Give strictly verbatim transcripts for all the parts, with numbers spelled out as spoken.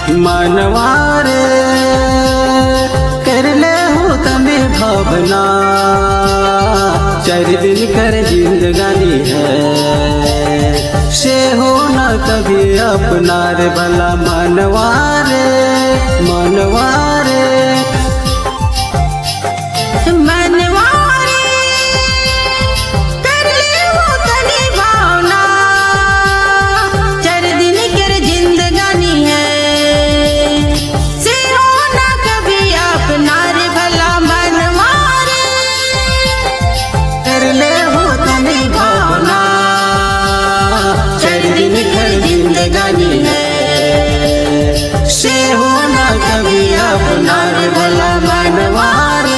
मनवारे कर ले हो तमे भावना, चार दिन कर जिंदगानी है से हो न कभी अपना रे भला मनवारे मनवारे से होना कभी अपना रे भला मनवारे।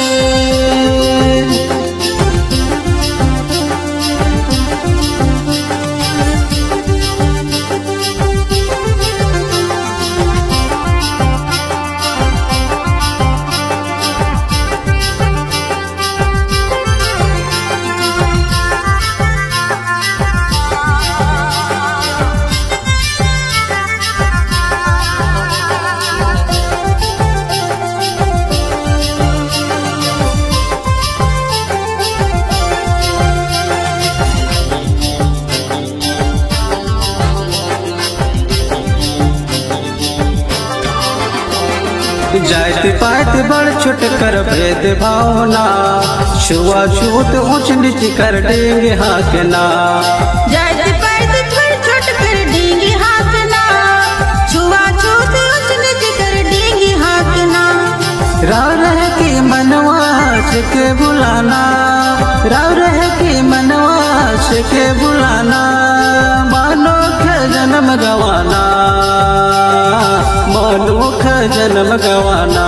जात पात बड़ छोट कर भेद भावना, छुआ छूत ऊंच नीच कर देंगे हाकना। जात पात बड़ छोट कर देंगे हाकना, छुआ छूत ऊंच नीच कर देंगे हाकना। राव रह के मनवा से के बुलाना, राव रह के मनवा से के बुलाना, मानो के जन्म गवाना मानुख जन्म गवाना।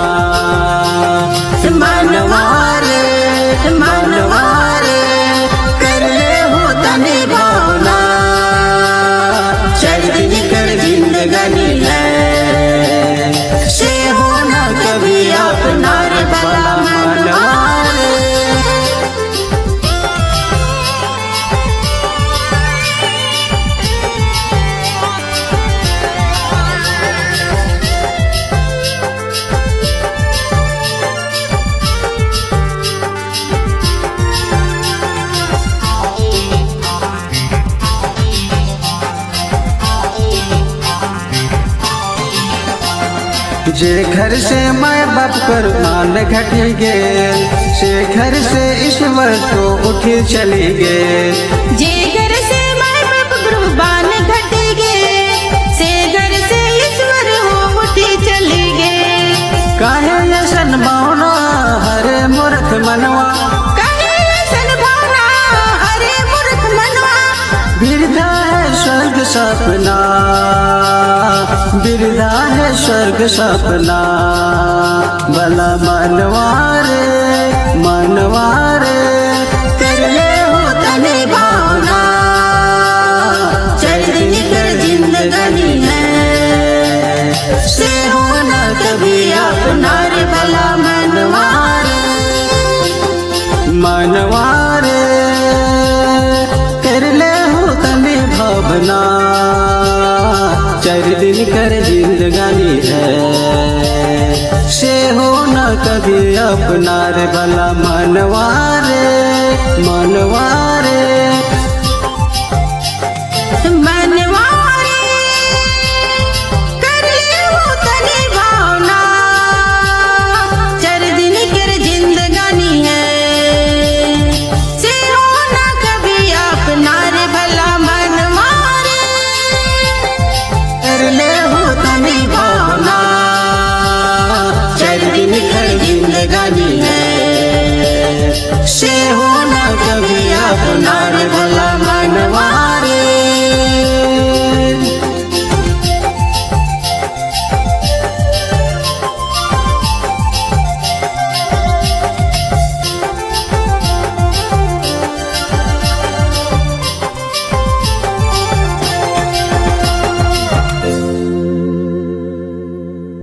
मनवारे मनवारे कर ले हो तने भावना, चार दिन कर जिंदगानी है से होना कभी अपना रे भला मनवारे। जे घर से माय बाप कर मान घटी गे, से घर से ईश्वर तो उठी चली गे। जे घर से माय बाप गुरबान घटी गे, से घर से ईश्वर हो उठी चली गे। काहे ऐसन भावना हरे मूर्ख मनवा, काहे ऐसन भावना हरे मूर्ख मनवा। बिरधा है स्वर्ग सपना, बिरधा है स्वर्ग सपना, भला मनवारे मनवारे कर ले हो तने भावना, चार दिन कर जिंदगानी है से होना कभी अपना रे भला मनवारे मनवारे कर ले हो तने भावना, चार दिन कर जिंदगानी है से होना कभी अपना रे भला मनवारे मनवारे मनवारे कर ले हो तने भावना, चार दिन कर जिंदगानी है से होना कभी अपना रे भला मनवारे। कर ले हो तने